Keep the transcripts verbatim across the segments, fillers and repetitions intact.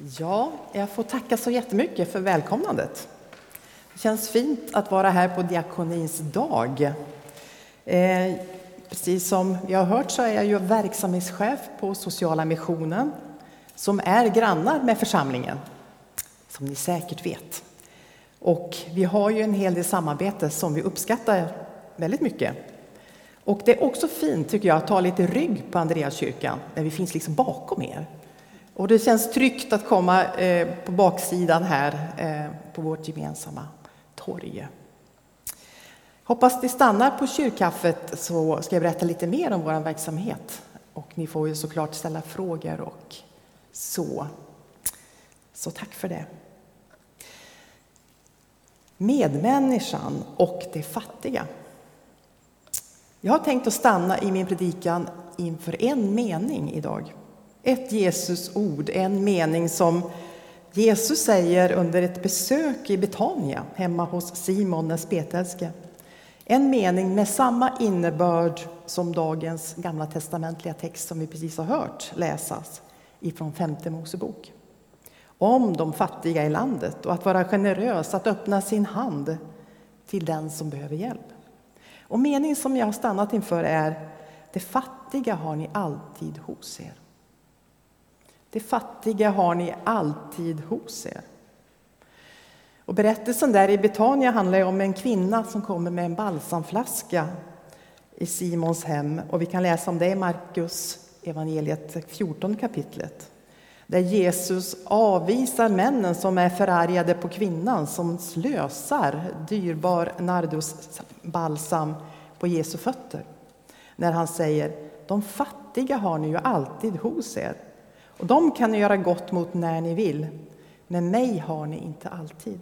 Ja, jag får tacka så jättemycket för välkomnandet. Det känns fint att vara här på diakonins dag. Eh, precis som vi har hört så är jag ju verksamhetschef på Sociala missionen som är grannar med församlingen, som ni säkert vet. Och vi har ju en hel del samarbete som vi uppskattar väldigt mycket. Och det är också fint tycker jag att ta lite rygg på Andreaskyrkan när vi finns liksom bakom er. Och det känns tryggt att komma eh, på baksidan här eh, på vårt gemensamma torg. Hoppas ni stannar på kyrkkaffet så ska jag berätta lite mer om vår verksamhet. Och ni får ju såklart ställa frågor och så. Så tack för det. Medmänniskan och det fattiga. Jag har tänkt att stanna i min predikan inför en mening idag. Ett Jesus ord, en mening som Jesus säger under ett besök i Betania, hemma hos Simon den spetälske. En mening med samma innebörd som dagens gamla testamentliga text som vi precis har hört läsas ifrån femte Mosebok. Om de fattiga i landet och att vara generös, att öppna sin hand till den som behöver hjälp. Och meningen som jag har stannat inför är: det fattiga har ni alltid hos er. Det fattiga har ni alltid hos er. Och berättelsen där i Betania handlar om en kvinna som kommer med en balsamflaska i Simons hem. Och vi kan läsa om det i Markus evangeliet fjortonde kapitlet. Där Jesus avvisar männen som är förargade på kvinnan som slösar dyrbar nardusbalsam på Jesu fötter. När han säger: de fattiga har ni ju alltid hos er. Och de kan ni göra gott mot när ni vill. Men mig har ni inte alltid.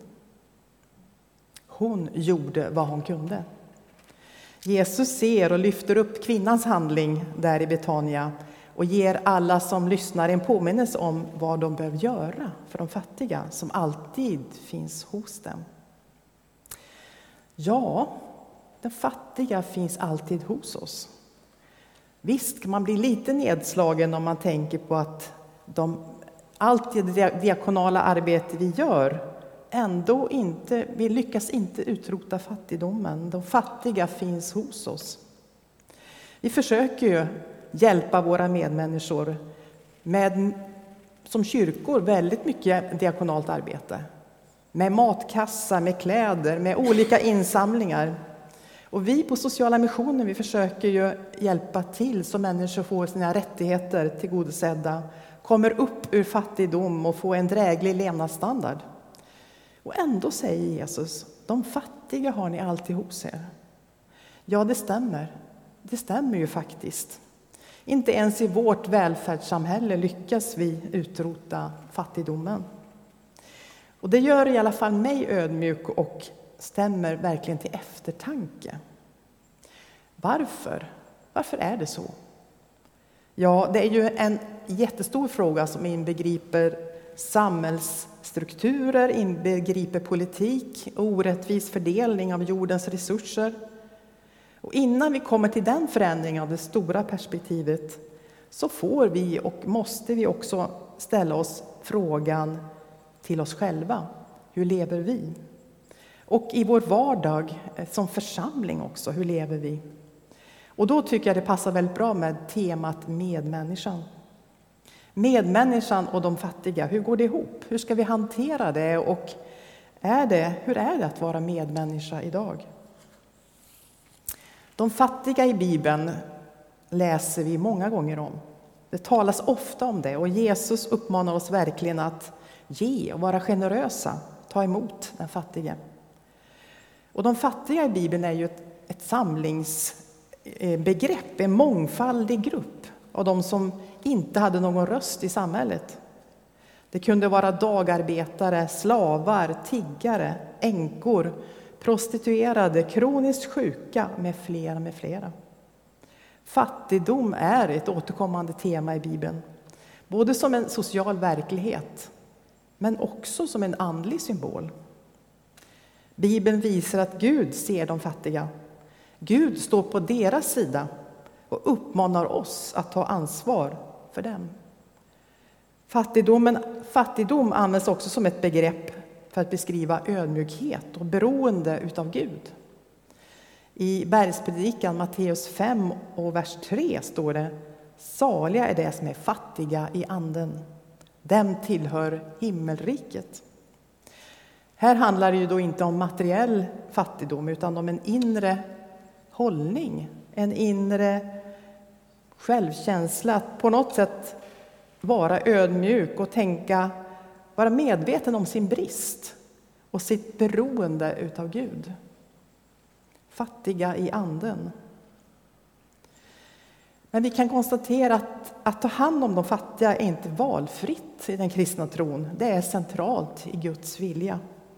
Hon gjorde vad hon kunde. Jesus ser och lyfter upp kvinnans handling där i Betania. Och ger alla som lyssnar en påminnelse om vad de behöver göra för de fattiga som alltid finns hos dem. Ja, den fattiga finns alltid hos oss. Visst kan man bli lite nedslagen om man tänker på att de, allt det diakonala arbete vi gör ändå inte, vi lyckas inte utrota fattigdomen. De fattiga finns hos oss. Vi försöker ju hjälpa våra medmänniskor med, som kyrkor, väldigt mycket diakonalt arbete. Med matkassar, med kläder, med olika insamlingar. Och vi på Sociala missionen, vi försöker ju hjälpa till så människor får sina rättigheter tillgodosedda, kommer upp ur fattigdom och får en dräglig levnadsstandard. Och ändå säger Jesus: de fattiga har ni alltid hos er. Ja, det stämmer. Det stämmer ju faktiskt. Inte ens i vårt välfärdssamhälle lyckas vi utrota fattigdomen. Och det gör i alla fall mig ödmjuk och stämmer verkligen till eftertanke. Varför? Varför är det så? Ja, det är ju en jättestor fråga som inbegriper samhällsstrukturer, inbegriper politik, orättvis fördelning av jordens resurser. Och innan vi kommer till den förändringen av det stora perspektivet så får vi och måste vi också ställa oss frågan till oss själva. Hur lever vi? Och i vår vardag som församling också, hur lever vi? Och då tycker jag det passar väldigt bra med temat medmänniskan. Medmänniskan och de fattiga, hur går det ihop? Hur ska vi hantera det? Och är det, hur är det att vara medmänniska idag? De fattiga i Bibeln läser vi många gånger om. Det talas ofta om det och Jesus uppmanar oss verkligen att ge och vara generösa, ta emot den fattige. Och de fattiga i Bibeln är ju ett, ett samlingsbegrepp, en mångfaldig grupp av de som inte hade någon röst i samhället. Det kunde vara dagarbetare, slavar, tiggare, änkor, prostituerade, kroniskt sjuka med flera med flera. Fattigdom är ett återkommande tema i Bibeln. Både som en social verklighet men också som en andlig symbol. Bibeln visar att Gud ser de fattiga. Gud står på deras sida och uppmanar oss att ta ansvar för dem. Fattigdomen, fattigdom används också som ett begrepp för att beskriva ödmjukhet och beroende utav Gud. I Bergspredikan Matteus fem och vers tre står det: saliga är det som är fattiga i anden. Dem tillhör himmelriket. Här handlar det ju då inte om materiell fattigdom utan om en inre hållning, en inre självkänsla, att på något sätt vara ödmjuk och tänka, vara medveten om sin brist och sitt beroende utav Gud. Fattiga i anden. Men vi kan konstatera att att ta hand om de fattiga är inte valfritt i den kristna tron. Det är centralt i Guds vilja.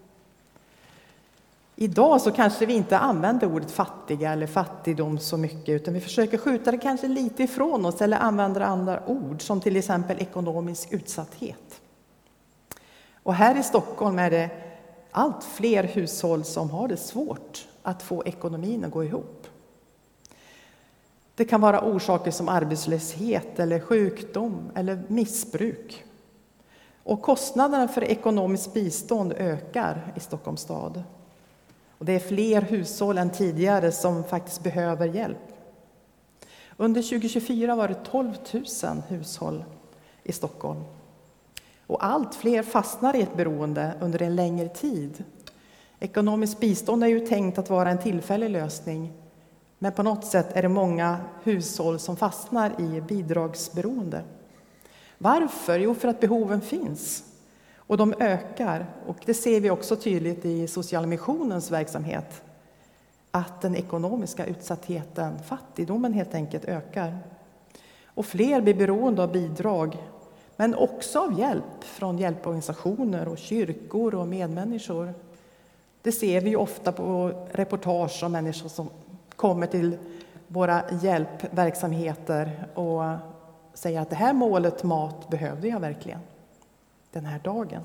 Idag så kanske vi inte använder ordet fattiga eller fattigdom så mycket, utan vi försöker skjuta det kanske lite ifrån oss eller använder andra ord som till exempel ekonomisk utsatthet. Och här i Stockholm är det allt fler hushåll som har det svårt att få ekonomin att gå ihop. Det kan vara orsaker som arbetslöshet eller sjukdom eller missbruk. Och kostnaderna för ekonomiskt bistånd ökar i Stockholms stad. Och det är fler hushåll än tidigare som faktiskt behöver hjälp. Under tjugo tjugofyra var det tolv tusen hushåll i Stockholm. Och allt fler fastnar i ett beroende under en längre tid. Ekonomiskt bistånd är ju tänkt att vara en tillfällig lösning. Men på något sätt är det många hushåll som fastnar i bidragsberoende. Varför? Jo, för att behoven finns. Och de ökar. Och det ser vi också tydligt i Social Missionens verksamhet. Att den ekonomiska utsattheten, fattigdomen helt enkelt ökar. Och fler blir beroende av bidrag. Men också av hjälp från hjälporganisationer och kyrkor och medmänniskor. Det ser vi ju ofta på reportage om människor som kommer till våra hjälpverksamheter och säger att det här målet mat behövde jag verkligen den här dagen.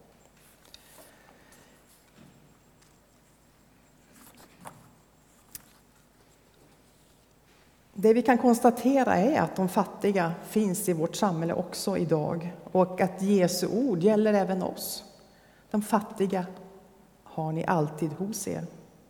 Det vi kan konstatera är att de fattiga finns i vårt samhälle också idag och att Jesu ord gäller även oss. De fattiga har ni alltid hos er.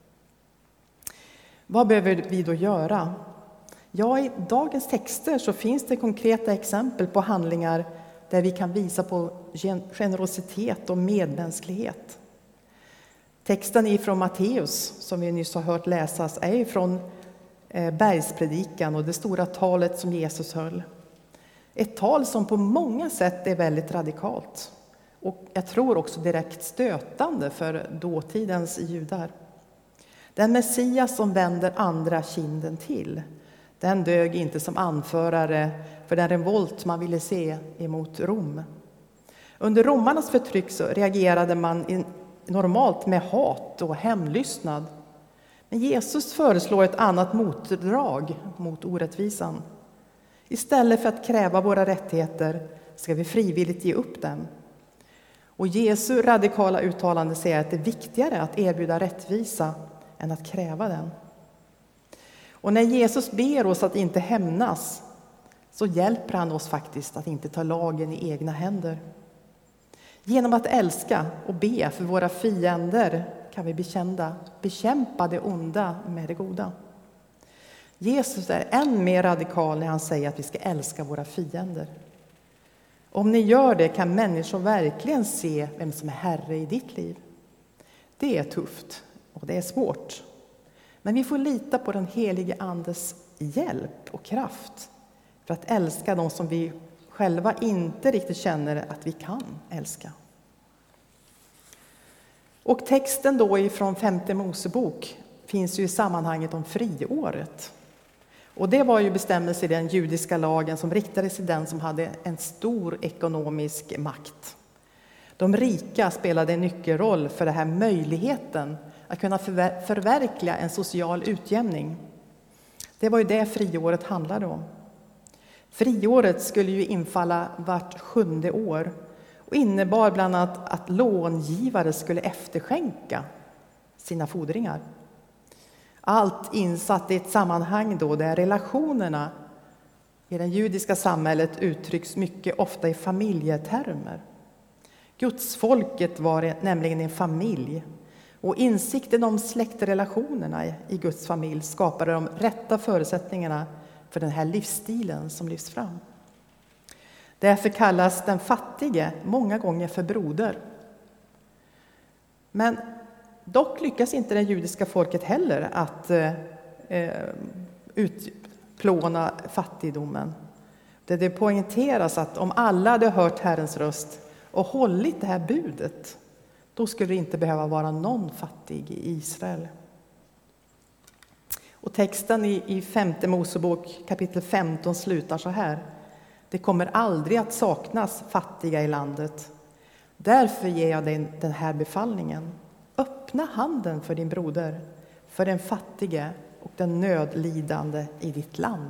Vad behöver vi då göra? Ja, i dagens texter så finns det konkreta exempel på handlingar där vi kan visa på generositet och medmänsklighet. Texten är från Matteus, som vi nyss har hört läsas, är från Bergspredikan och det stora talet som Jesus höll. Ett tal som på många sätt är väldigt radikalt och jag tror också direkt stötande för dåtidens judar. Den Messias som vänder andra kinden till, den dög inte som anförare för den revolt man ville se emot Rom. Under romarnas förtryck så reagerade man normalt med hat och hämndlystnad. Men Jesus föreslår ett annat motdrag mot orättvisan. Istället för att kräva våra rättigheter ska vi frivilligt ge upp dem. Och Jesu radikala uttalande säger att det är viktigare att erbjuda rättvisa än att kräva den. Och när Jesus ber oss att inte hämnas så hjälper han oss faktiskt att inte ta lagen i egna händer. Genom att älska och be för våra fiender kan vi bekända, bekämpa det onda med det goda. Jesus är än mer radikal när han säger att vi ska älska våra fiender. Om ni gör det kan människor verkligen se vem som är herre i ditt liv. Det är tufft och det är svårt. Men vi får lita på den helige andes hjälp och kraft för att älska de som vi själva inte riktigt känner att vi kan älska. Och texten då ifrån femte Mosebok finns ju i sammanhanget om friåret. Och det var ju bestämmelse i den judiska lagen som riktade sig till den som hade en stor ekonomisk makt. De rika spelade en nyckelroll för den här möjligheten att kunna förver- förverkliga en social utjämning. Det var ju det friåret handlade om. Friåret skulle ju infalla vart sjunde år och innebar bland annat att långivare skulle efterskänka sina fordringar. Allt insatt i ett sammanhang då där relationerna I det judiska samhället uttrycks mycket ofta i familjetermer. Gudsfolket var nämligen en familj, och insikten om släktrelationerna i Guds familj skapade de rätta förutsättningarna för den här livsstilen som lyfts fram. Därför kallas den fattige många gånger för broder. Men dock lyckas inte det judiska folket heller att eh, utplåna fattigdomen. Det, det poängteras att om alla hade hört Herrens röst och hållit det här budet, då skulle det inte behöva vara någon fattig i Israel. Och texten i, i femte Mosebok kapitel femton slutar så här: det kommer aldrig att saknas fattiga i landet. Därför ger jag dig den här befallningen: öppna handen för din broder, för den fattige och den nödlidande i ditt land.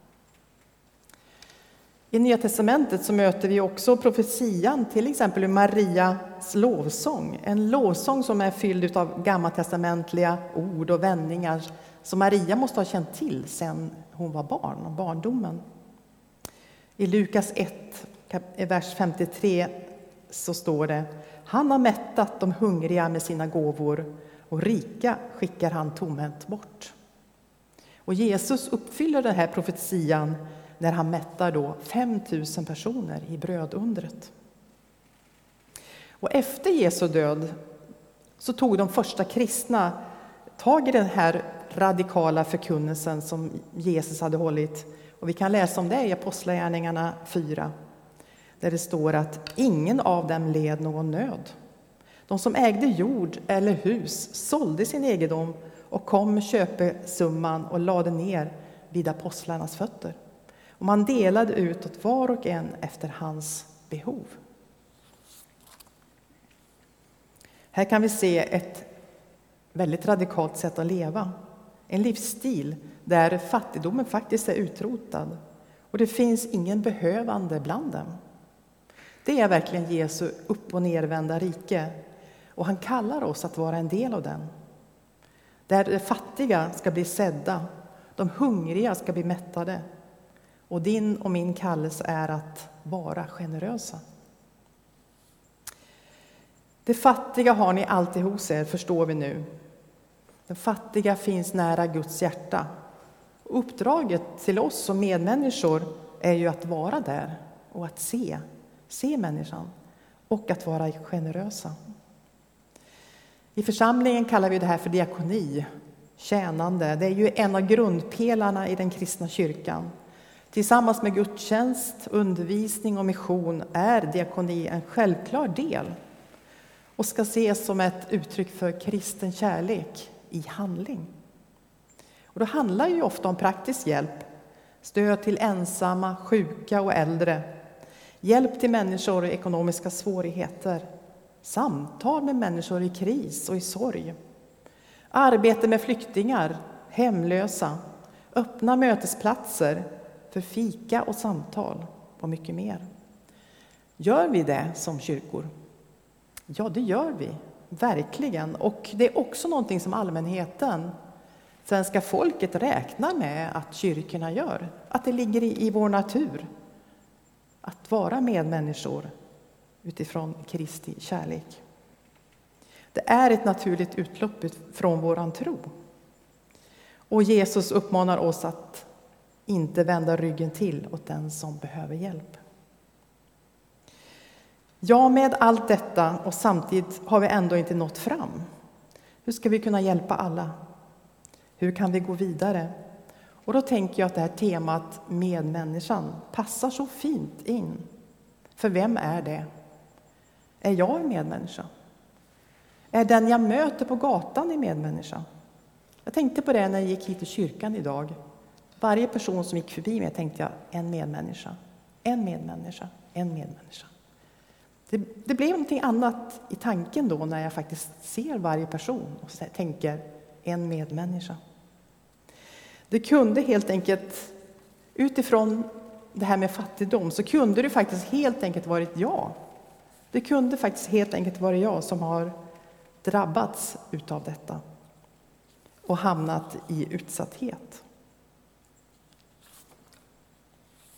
I Nya testamentet så möter vi också profetian, till exempel i Marias lovsång. En lovsång som är fylld av gammaltestamentliga ord och vändningar som Maria måste ha känt till sedan hon var barn, barndomen. I Lukas ett, vers femtiotre, så står det: han har mättat de hungriga med sina gåvor, och rika skickar han tomhänt bort. Och Jesus uppfyller den här profetian när han mättar då fem tusen personer i brödundret. Och efter Jesu död så tog de första kristna tag i den här radikala förkunnelsen som Jesus hade hållit. Och vi kan läsa om det i Apostlagärningarna fyra, där det står att ingen av dem led någon nöd. De som ägde jord eller hus sålde sin egendom och kom med köpesumman och lade ner vid apostlarnas fötter. Och man delade ut åt var och en efter hans behov. Här kan vi se ett väldigt radikalt sätt att leva. En livsstil där fattigdomen faktiskt är utrotad. Och det finns ingen behövande bland dem. Det är verkligen Jesu upp- och nervända rike. Och han kallar oss att vara en del av den. Där de fattiga ska bli sedda. De hungriga ska bli mättade. Och din och min kallelse är att vara generösa. Det fattiga har ni alltid hos er, förstår vi nu. Den fattiga finns nära Guds hjärta. Uppdraget till oss som medmänniskor är ju att vara där och att se, se människan och att vara generösa. I församlingen kallar vi det här för diakoni, tjänande. Det är ju en av grundpelarna i den kristna kyrkan. Tillsammans med gudstjänst, undervisning och mission är diakoni en självklar del och ska ses som ett uttryck för kristen kärlek i handling. Och det handlar ju ofta om praktisk hjälp, stöd till ensamma, sjuka och äldre, hjälp till människor i ekonomiska svårigheter, samtal med människor i kris och i sorg, arbete med flyktingar, hemlösa, öppna mötesplatser för fika och samtal och mycket mer. Gör vi det som kyrkor? Ja, det gör vi. Verkligen. Och det är också någonting som allmänheten, svenska folket, räknar med att kyrkorna gör. Att det ligger i, i vår natur. Att vara medmänniskor utifrån Kristi kärlek. Det är ett naturligt utlopp från våran tro. Och Jesus uppmanar oss att inte vända ryggen till åt den som behöver hjälp. Ja, med allt detta och samtidigt har vi ändå inte nått fram. Hur ska vi kunna hjälpa alla? Hur kan vi gå vidare? Och då tänker jag att det här temat medmänniskan passar så fint in. För vem är det? Är jag en medmänniska? Är den jag möter på gatan en medmänniska? Jag tänkte på det när jag gick hit till kyrkan idag. Varje person som gick förbi mig tänkte jag, en medmänniska, en medmänniska, en medmänniska. Det, det blev någonting annat i tanken då när jag faktiskt ser varje person och tänker, en medmänniska. Det kunde helt enkelt, utifrån det här med fattigdom, så kunde det faktiskt helt enkelt varit jag. Det kunde faktiskt helt enkelt vara jag som har drabbats utav detta och hamnat i utsatthet.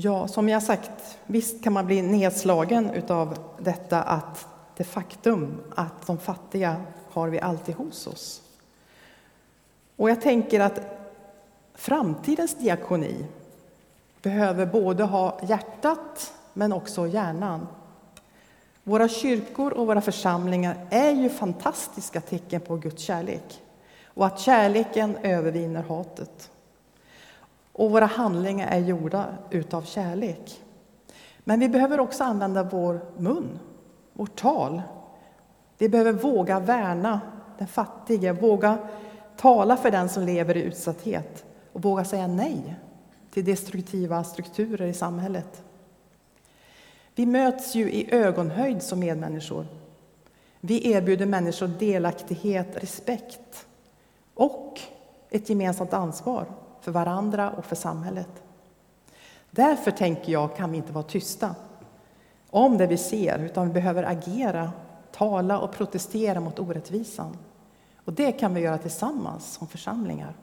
Ja, som jag sagt, visst kan man bli nedslagen utav detta att det faktum att de fattiga har vi alltid hos oss. Och jag tänker att framtidens diakoni behöver både ha hjärtat men också hjärnan. Våra kyrkor och våra församlingar är ju fantastiska tecken på Guds kärlek. Och att kärleken övervinner hatet. Och våra handlingar är gjorda utav kärlek. Men vi behöver också använda vår mun, vårt tal. Vi behöver våga värna den fattige, våga tala för den som lever i utsatthet och våga säga nej till destruktiva strukturer i samhället. Vi möts ju i ögonhöjd som medmänniskor. Vi erbjuder människor delaktighet, respekt och ett gemensamt ansvar för varandra och för samhället. Därför tänker jag kan vi inte vara tysta om det vi ser, utan vi behöver agera, tala och protestera mot orättvisan. Och det kan vi göra tillsammans som församlingar.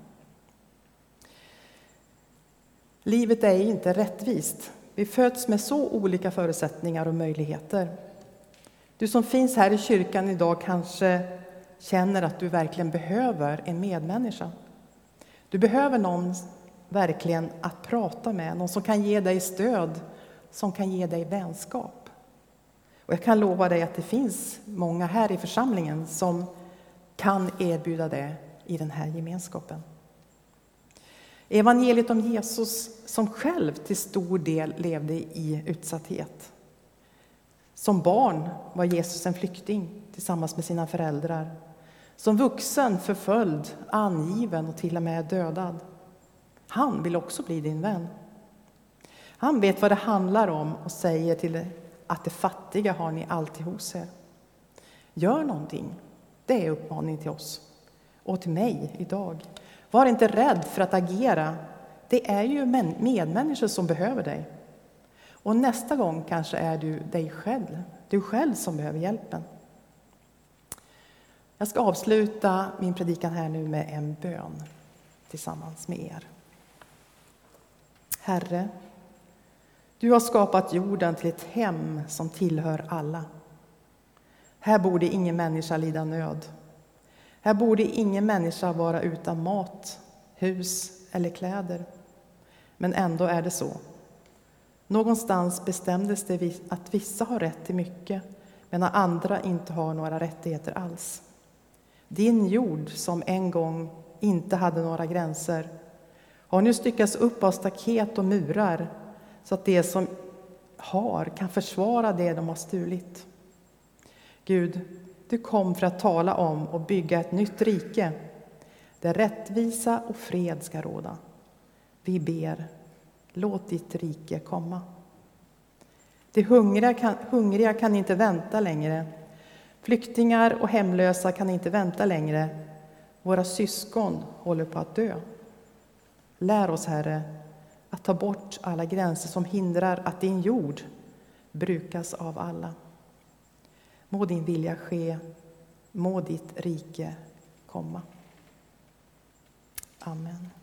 Livet är inte rättvist. Vi föds med så olika förutsättningar och möjligheter. Du som finns här i kyrkan idag kanske känner att du verkligen behöver en medmänniska. Du behöver någon verkligen att prata med, någon som kan ge dig stöd, som kan ge dig vänskap. Och jag kan lova dig att det finns många här i församlingen som kan erbjuda det i den här gemenskapen. Evangeliet om Jesus som själv till stor del levde i utsatthet. Som barn var Jesus en flykting tillsammans med sina föräldrar. Som vuxen förföljd, angiven och till och med dödad. Han vill också bli din vän. Han vet vad det handlar om och säger till att det fattiga har ni alltid hos er. Gör någonting. Det är uppmaning till oss och till mig idag. Var inte rädd för att agera. Det är ju medmänniskor som behöver dig. Och nästa gång kanske är du dig själv. Du själv som behöver hjälpen. Jag ska avsluta min predikan här nu med en bön tillsammans med er. Herre, du har skapat jorden till ett hem som tillhör alla. Här borde ingen människa lida nöd. Här borde ingen människa vara utan mat, hus eller kläder. Men ändå är det så. Någonstans bestämdes det att vissa har rätt till mycket, medan andra inte har några rättigheter alls. Din jord, som en gång inte hade några gränser, har nu styckats upp av staket och murar, så att de som har kan försvara det de har stulit. Gud, du kom för att tala om och bygga ett nytt rike, där rättvisa och fred ska råda. Vi ber, låt ditt rike komma. De hungriga kan, hungriga kan inte vänta längre. Flyktingar och hemlösa kan inte vänta längre. Våra syskon håller på att dö. Lär oss, Herre, att ta bort alla gränser som hindrar att din jord brukas av alla. Må din vilja ske, må ditt rike komma. Amen.